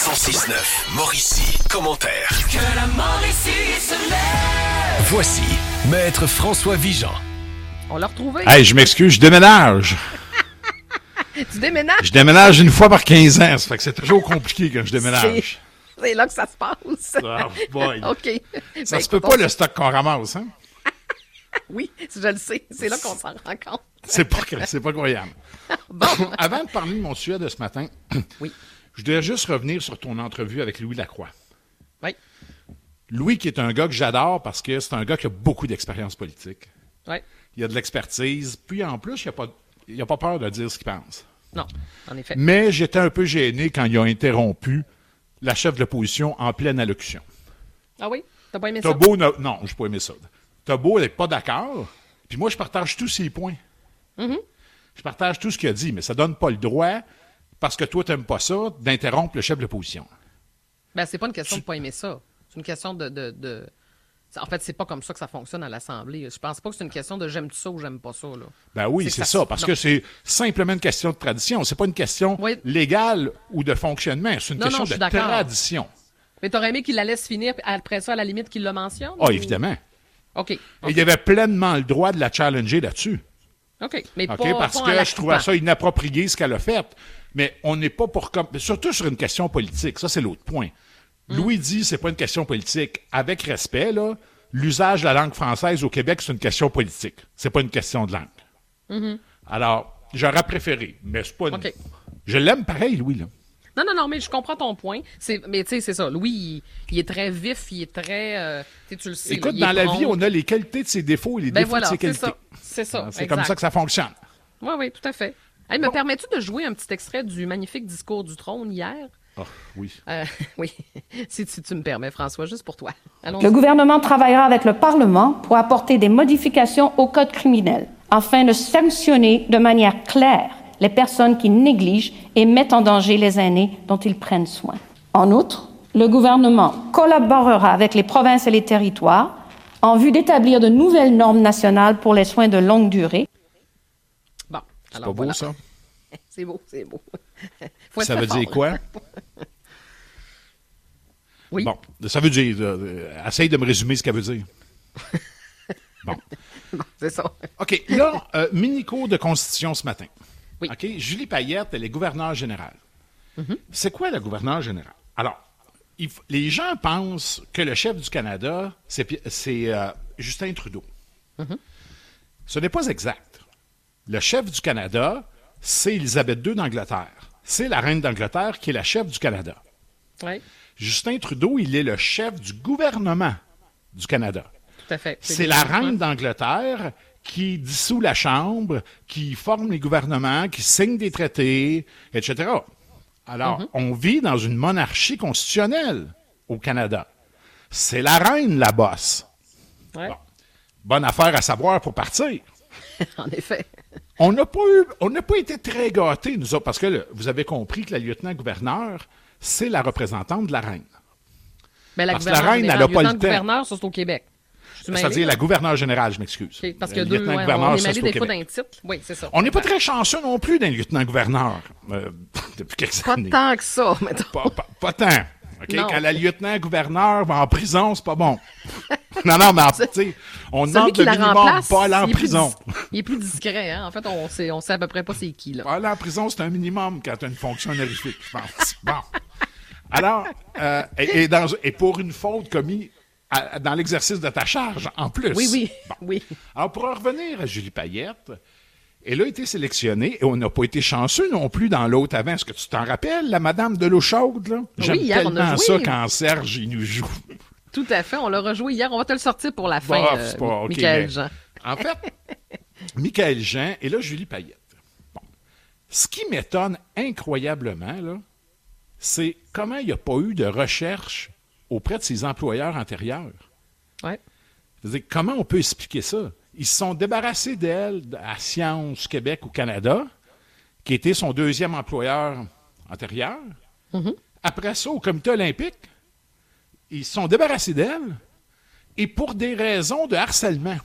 106.9, Mauricie, commentaire. Que la Mauricie se lève. Voici Maître François Vigeant. On l'a retrouvé. Hey, je m'excuse, je déménage. Tu déménages? Je déménage une fois par 15 ans. Ça fait que c'est toujours compliqué quand je déménage. C'est là que ça se passe. Oh boy. OK. Ça Ben, se peut écoute, pas le stock qu'on ramasse, hein? Oui, je le sais. C'est là qu'on s'en rend compte. C'est pas croyable. Bon. Avant de parler de mon sujet de ce matin, Oui. je voudrais juste revenir sur ton entrevue avec Louis Lacroix. Oui. Louis, qui est un gars que j'adore parce que c'est un gars qui a beaucoup d'expérience politique. Oui. Il a de l'expertise. Puis en plus, il a pas peur de dire ce qu'il pense. Non, en effet. Mais j'étais un peu gêné quand il a interrompu la chef de l'opposition en pleine allocution. Ah oui? T'as pas aimé ça? Non, j'ai pas aimé ça. T'as beau être pas d'accord, puis moi, je partage tous ses points. Mm-hmm. Je partage tout ce qu'il a dit, mais ça donne pas le droit, parce que toi, t'aimes pas ça, d'interrompre le chef de l'opposition. Ben, c'est pas une question de pas aimer ça. C'est une question de... En fait, c'est pas comme ça que ça fonctionne à l'Assemblée. Je pense pas que c'est une question de j'aime ça ou j'aime pas ça. Là. Ben oui, c'est ça, parce que c'est simplement une question de tradition. C'est pas une question légale ou de fonctionnement. C'est une question de tradition. Mais t'aurais aimé qu'il la laisse finir, puis après ça, à la limite, qu'il le mentionne? Ah, évidemment. OK. Et il avait pleinement le droit de la challenger là-dessus. OK. Mais parce pas que je trouvais ça inapproprié ce qu'elle a fait. Mais on n'est pas pour... Surtout sur une question politique. Ça, c'est l'autre point. Louis dit c'est pas une question politique. Avec respect, là, l'usage de la langue française au Québec, c'est une question politique. C'est pas une question de langue. Mm-hmm. Alors, j'aurais préféré, mais c'est pas une... OK. Je l'aime pareil, Louis, là. Non, mais je comprends ton point. Mais tu sais, c'est ça. Louis, il est très vif, il est très... tu le sais. Écoute, là, dans la vie, on a les qualités de ses défauts et les défauts de ses qualités. C'est ça. C'est comme ça que ça fonctionne. Oui, tout à fait. Hey, me permets-tu de jouer un petit extrait du magnifique discours du trône hier? Oh, oui. Oui, si tu me permets, François, juste pour toi. Allons-y. Le gouvernement travaillera avec le Parlement pour apporter des modifications au code criminel afin de sanctionner de manière claire les personnes qui négligent et mettent en danger les aînés dont ils prennent soin. En outre, le gouvernement collaborera avec les provinces et les territoires en vue d'établir de nouvelles normes nationales pour les soins de longue durée. Bon, c'est pas beau, ça? C'est beau. Ça veut dire quoi? Oui. Bon, ça veut dire... essaye de me résumer ce qu'elle veut dire. Bon, c'est ça. OK, là, mini-cours de Constitution ce matin. Oui. OK, Julie Payette, elle est gouverneure générale. Mm-hmm. C'est quoi la gouverneure générale? Alors, les gens pensent que le chef du Canada, c'est Justin Trudeau. Mm-hmm. Ce n'est pas exact. Le chef du Canada, c'est Élisabeth II d'Angleterre. C'est la reine d'Angleterre qui est la chef du Canada. Oui. Justin Trudeau, il est le chef du gouvernement du Canada. Tout à fait. C'est la reine d'Angleterre qui dissout la Chambre, qui forme les gouvernements, qui signe des traités, etc. Alors, on vit dans une monarchie constitutionnelle au Canada. C'est la reine, la bosse. Ouais. Bon. Bonne affaire à savoir pour partir. En effet. On n'a pas été très gâtés, nous autres, parce que vous avez compris que la lieutenant-gouverneur, c'est la représentante de la reine. Mais la parce que la reine, elle n'a pas le temps. Gouverneur, ça, c'est au Québec. C'est-à-dire la gouverneure générale, je m'excuse. Okay, parce que on est mêlés des fois d'un titre. Oui, c'est ça. On n'est pas très chanceux non plus d'un lieutenant-gouverneur depuis quelques années. Pas tant que ça, mettons. Pas tant. Okay? Quand la lieutenant-gouverneur va en prison, c'est pas bon. non, mais tu sais, on demande le minimum, pas aller en prison. Il est plus discret, hein. En fait, on sait à peu près pas c'est qui, là. Pas aller en prison, c'est un minimum quand tu as une fonction honorifique, je pense. Bon. Alors, et pour une faute commise dans l'exercice de ta charge, en plus. Oui. Bon. Oui. Alors, pour en revenir à Julie Payette, elle a été sélectionnée et on n'a pas été chanceux non plus dans l'autre avant. Est-ce que tu t'en rappelles, la madame de l'eau chaude, là? J'aime hier, tellement ça quand Serge, il nous joue. Tout à fait, on l'a rejoué hier. On va te le sortir pour la fin, Michaël Jean. En fait, Michaël Jean et là, Julie Payette. Bon. Ce qui m'étonne incroyablement, là, c'est comment il n'y a pas eu de recherche auprès de ses employeurs antérieurs. Ouais. C'est-à-dire, comment on peut expliquer ça? Ils se sont débarrassés d'elle à Sciences Québec au Canada, qui était son deuxième employeur antérieur. Mm-hmm. Après ça, au Comité olympique, ils se sont débarrassés d'elle, et pour des raisons de harcèlement.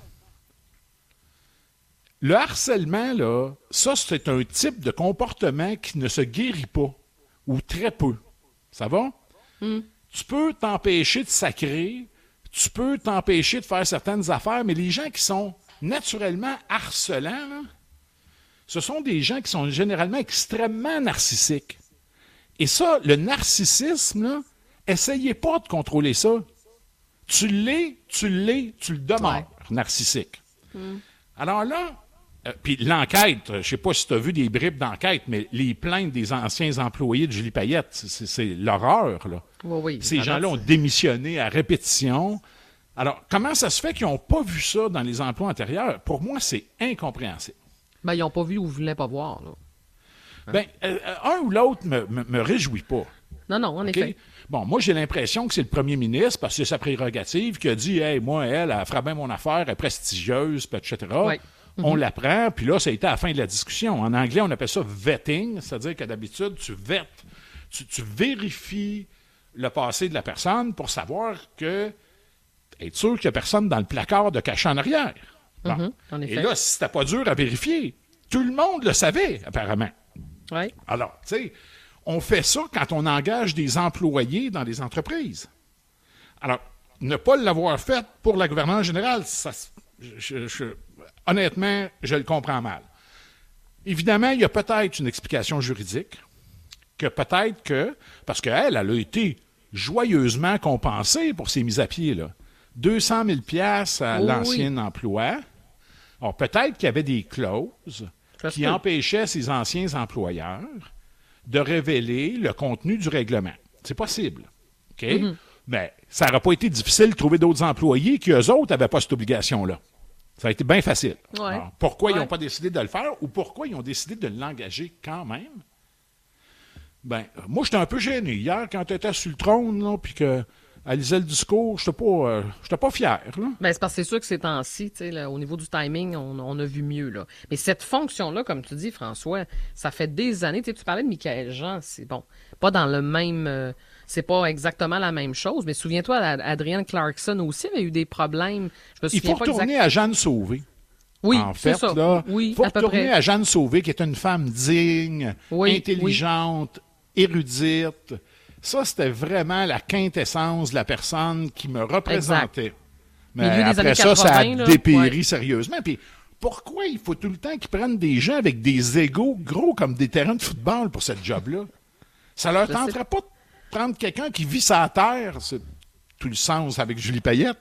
Le harcèlement, là, ça, c'est un type de comportement qui ne se guérit pas, ou très peu. Ça va? Tu peux t'empêcher de sacrer, tu peux t'empêcher de faire certaines affaires, mais les gens qui sont naturellement harcelants, là, ce sont des gens qui sont généralement extrêmement narcissiques. Et ça, le narcissisme, là, essayez pas de contrôler ça. Tu le demeures, narcissique. Alors là, puis l'enquête, je sais pas si tu as vu des bribes d'enquête, mais les plaintes des anciens employés de Julie Payette, c'est l'horreur, là. Oui, Ces gens-là ont démissionné à répétition. Alors, comment ça se fait qu'ils n'ont pas vu ça dans les emplois antérieurs? Pour moi, c'est incompréhensible. Ben, ils n'ont pas vu ou ne voulaient pas voir, là. Ben, un ou l'autre me réjouit pas. Non, en effet. Bon, moi, j'ai l'impression que c'est le premier ministre, parce que c'est sa prérogative, qui a dit « Hey, moi, elle fera bien mon affaire, elle est prestigieuse, etc. Ouais. On la prend, puis là, ça a été à la fin de la discussion. En anglais, on appelle ça « vetting », c'est-à-dire que d'habitude, tu vêtes, tu vérifies le passé de la personne pour savoir être sûr qu'il n'y a personne dans le placard de caché en arrière. Bon. En effet. Et là, si c'était pas dur à vérifier, tout le monde le savait, apparemment. Ouais. Alors, tu sais, on fait ça quand on engage des employés dans des entreprises. Alors, ne pas l'avoir fait pour la gouverneure générale, honnêtement, je le comprends mal. Évidemment, il y a peut-être une explication juridique, parce qu'elle, elle a été joyeusement compensée pour ses mises à pied, là. 200 000 $ à l'ancien emploi. Alors, peut-être qu'il y avait des clauses qui empêchaient ses anciens employeurs de révéler le contenu du règlement. C'est possible. OK? Mais ça n'aurait pas été difficile de trouver d'autres employés qui, eux autres, n'avaient pas cette obligation-là. Ça a été bien facile. Ouais. Alors, pourquoi ils n'ont pas décidé de le faire ou pourquoi ils ont décidé de l'engager quand même? Ben, moi, j'étais un peu gêné hier quand tu étais sur le trône, là, puis qu'elle lisait le discours. J'étais pas fier, là. Ben, c'est parce que c'est sûr que ces temps-ci, tu sais, là, au niveau du timing, on a vu mieux, là. Mais cette fonction-là, comme tu dis, François, ça fait des années. Tu sais, tu parlais de Michaël Jean, c'est bon, pas dans le même... c'est pas exactement la même chose, mais souviens-toi, Adrienne Clarkson aussi avait eu des problèmes. Je me souviens Il faut retourner à Jeanne Sauvé. Oui, en fait, c'est ça. là, Oui, faut à peu retourner près. à Jeanne Sauvé, qui est une femme digne, intelligente, érudite. Ça, c'était vraiment la quintessence de la personne qui me représentait. Exact. Mais Milieu des après années ça, 80, ça a là, dépéri sérieusement. Puis pourquoi il faut tout le temps qu'ils prennent des gens avec des égos gros comme des terrains de football pour cette job-là? Ça leur tenterait pas de prendre quelqu'un qui vit sa terre. C'est tout le sens avec Julie Payette.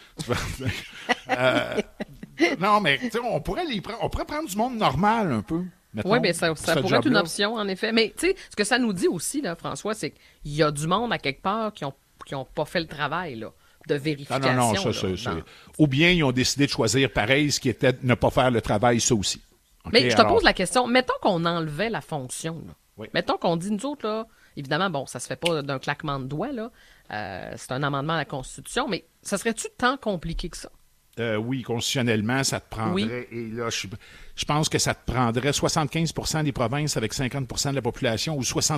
Non, mais on pourrait prendre du monde normal un peu. Oui, mais ça pourrait être une option, en effet. Mais tu sais, ce que ça nous dit aussi, là, François, c'est qu'il y a du monde à quelque part qui ont pas fait le travail là, de vérification. Non, ça, c'est. Ou bien ils ont décidé de choisir pareil, ce qui était de ne pas faire le travail, ça aussi. Okay, mais je te pose la question, mettons qu'on enlevait la fonction. Là. Oui. Mettons qu'on dit, nous autres, là, évidemment, bon, ça se fait pas d'un claquement de doigts, là. C'est un amendement à la Constitution, mais ça serait-tu tant compliqué que ça? Oui, constitutionnellement, ça te prendrait, et là, je pense que ça te prendrait 75% des provinces avec 50% de la population ou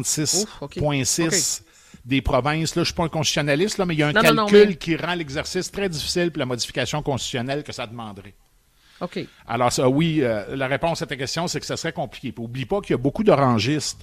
66,6% des provinces. Là, je ne suis pas un constitutionnaliste, là, mais il y a un calcul qui rend l'exercice très difficile pour la modification constitutionnelle que ça demanderait. OK. Alors, ça, oui, la réponse à ta question, c'est que ça serait compliqué. Puis, oublie pas qu'il y a beaucoup d'orangistes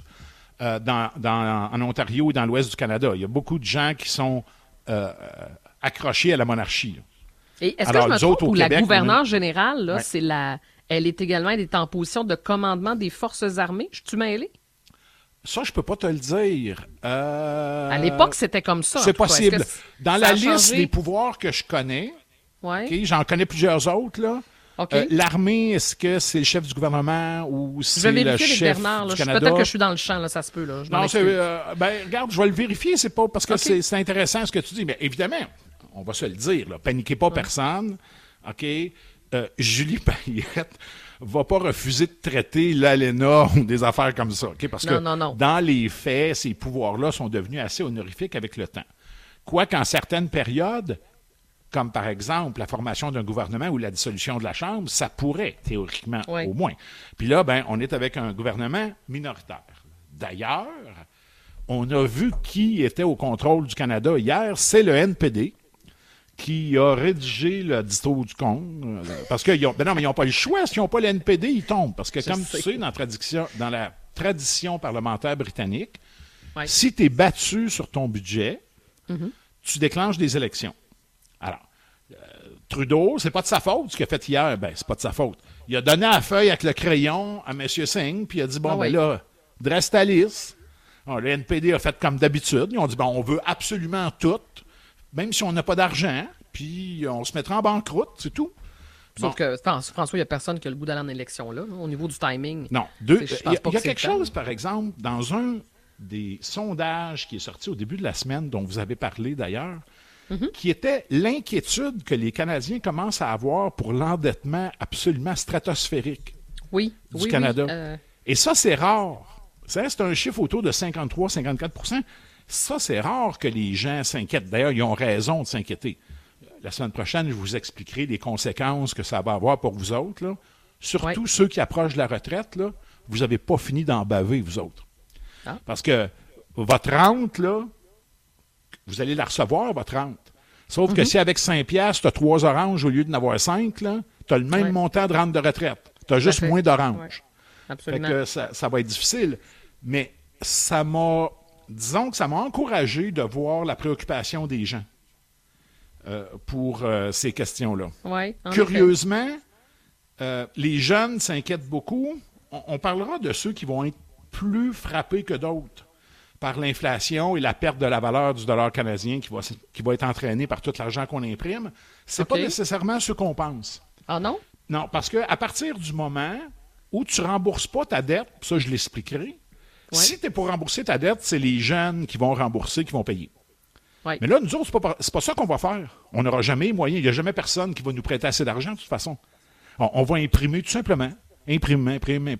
en Ontario et dans l'ouest du Canada. Il y a beaucoup de gens qui sont accrochés à la monarchie, là. Et est-ce que je me trompe ou la gouverneure générale, là, elle est également en position de commandement des forces armées? Je suis mêlé? Ça, je peux pas te le dire. À l'époque, c'était comme ça. C'est possible. Dans la liste changé? des pouvoirs que je connais, ouais. J'en connais plusieurs autres, là. L'armée, est-ce que c'est le chef du gouvernement ou c'est le chef du Canada? Peut-être que je suis dans le champ, là, ça se peut. Là. Non, regarde, je vais le vérifier, c'est pas parce que c'est intéressant ce que tu dis, mais évidemment, on va se le dire, là, paniquez pas personne, OK? Julie Payette va pas refuser de traiter l'ALENA ou des affaires comme ça, OK? Parce que dans les faits, ces pouvoirs-là sont devenus assez honorifiques avec le temps. Quoiqu'en certaines périodes, comme par exemple la formation d'un gouvernement ou la dissolution de la Chambre, ça pourrait, théoriquement, au moins. Puis là, on est avec un gouvernement minoritaire. D'ailleurs, on a vu qui était au contrôle du Canada hier, c'est le NPD qui a rédigé le dicton du Congrès. Parce qu'ils n'ont pas le choix. S'ils n'ont pas le NPD, ils tombent. Parce que, comme tu sais, dans la tradition parlementaire britannique, Ouais. Si tu es battu sur ton budget, tu déclenches des élections. Alors, Trudeau, c'est pas de sa faute ce qu'il a fait hier. Ben, c'est pas de sa faute. Il a donné la feuille avec le crayon à M. Singh, puis il a dit, bon, ben là, dresse ta liste. Alors, le NPD a fait comme d'habitude. Ils ont dit, bon, on veut absolument tout, même si on n'a pas d'argent, puis on se mettra en banqueroute, c'est tout. Sauf que, François, il n'y a personne qui a le goût d'aller en élection, là, au niveau du timing. Non. Il y a quelque chose, par exemple, dans un des sondages qui est sorti au début de la semaine, dont vous avez parlé d'ailleurs, qui était l'inquiétude que les Canadiens commencent à avoir pour l'endettement absolument stratosphérique du Canada. Oui, Et ça, c'est rare. Ça, c'est un chiffre autour de 53-54 %. Ça, c'est rare que les gens s'inquiètent. D'ailleurs, ils ont raison de s'inquiéter. La semaine prochaine, je vous expliquerai les conséquences que ça va avoir pour vous autres. Là. Surtout ceux qui approchent de la retraite, là, vous n'avez pas fini d'en baver, vous autres. Ah. Parce que votre rente, là, vous allez la recevoir, votre rente. Sauf que si avec 5 piastres, tu as 3 oranges au lieu d'en avoir 5, tu as le même montant de rente de retraite. Tu as juste moins d'oranges. Ouais. Absolument. Fait que ça va être difficile. Mais disons que ça m'a encouragé de voir la préoccupation des gens pour ces questions-là. Ouais, Curieusement, les jeunes s'inquiètent beaucoup. On parlera de ceux qui vont être plus frappés que d'autres par l'inflation et la perte de la valeur du dollar canadien qui va être entraînée par tout l'argent qu'on imprime. C'est pas nécessairement ce qu'on pense. Ah non? Non, parce qu'à partir du moment où tu ne rembourses pas ta dette, ça je l'expliquerai, si tu es pour rembourser ta dette, c'est les jeunes qui vont rembourser, qui vont payer. Ouais. Mais là, nous autres, c'est pas ça qu'on va faire. On n'aura jamais moyen. Il n'y a jamais personne qui va nous prêter assez d'argent, de toute façon. On va imprimer tout simplement. Imprime.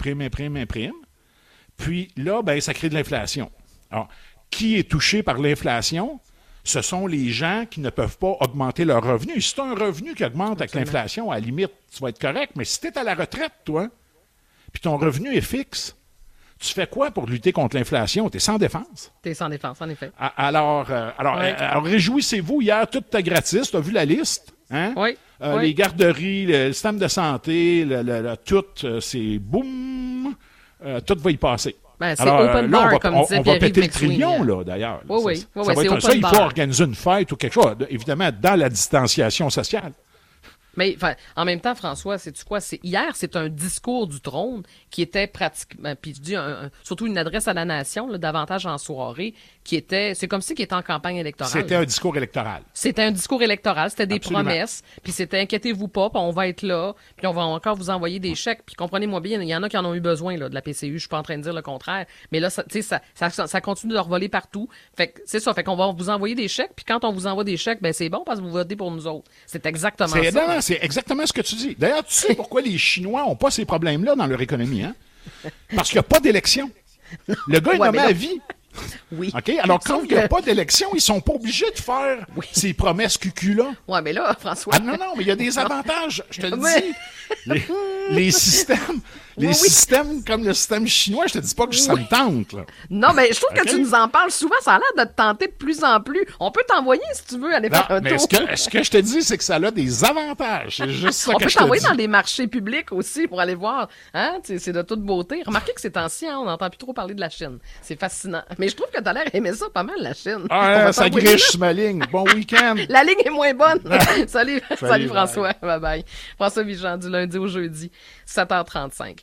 Puis là, ben, ça crée de l'inflation. Alors, qui est touché par l'inflation? Ce sont les gens qui ne peuvent pas augmenter leur revenu. Si tu as un revenu qui augmente avec l'inflation, à la limite, tu vas être correct. Mais si tu es à la retraite, toi, puis ton revenu est fixe, tu fais quoi pour lutter contre l'inflation? Tu es sans défense. Tu es sans défense, en effet. Alors, réjouissez-vous. Hier, tout était gratis. Tu as vu la liste? Hein? Oui. Les garderies, le système de santé, tout, c'est boum. Tout va y passer. Ben, c'est open bar, comme disait on va péter le McSween, trillion, là, d'ailleurs. Oui, ça va c'est être open ça, il faut bar. organiser une fête ou quelque chose, évidemment, dans la distanciation sociale. Mais en même temps, François, sais-tu quoi? Hier, c'est un discours du trône qui était pratiquement, puis je dis surtout une adresse à la nation, là, davantage en soirée, c'est comme si qu'il était en campagne électorale. C'était un discours électoral. C'était un discours électoral, c'était des Absolument. promesses, puis c'était inquiétez-vous pas, puis on va être là, puis on va encore vous envoyer des chèques, puis comprenez-moi bien, il y en a qui en ont eu besoin là, de la PCU, je suis pas en train de dire le contraire, mais là, ça continue de revoler partout. Fait que c'est ça, fait qu'on va vous envoyer des chèques, puis quand on vous envoie des chèques, ben c'est bon parce que vous votez pour nous autres. C'est exactement ça. Non, c'est exactement ce que tu dis. D'ailleurs, tu sais pourquoi les Chinois n'ont pas ces problèmes-là dans leur économie, hein? Parce qu'il n'y a pas d'élection. Le gars est nommé à vie. Oui. OK? Alors, quand il n'y a pas d'élection, ils ne sont pas obligés de faire ces promesses cucu-là. Ouais, mais là, François. Ah non, mais il y a des avantages, je te le dis. Les systèmes comme le système chinois, je te dis pas que ça me tente, là. Non, mais je trouve que tu nous en parles souvent, ça a l'air de te tenter de plus en plus. On peut t'envoyer si tu veux aller faire un mais tour. ce que je te dis, c'est que ça a des avantages. C'est juste ça On que peut je te dis. t'envoyer dans des marchés publics aussi pour aller voir. Hein? C'est de toute beauté. Remarquez que c'est ancien, on n'entend plus trop parler de la Chine. C'est fascinant. Mais je trouve que t'as l'air aimer ça pas mal, la Chine. Ah, ça griche sur ma ligne. Bon week-end. La ligne est moins bonne. Salut Salut, François. Bye bye. François Vigeant, du lundi au jeudi, 7h35.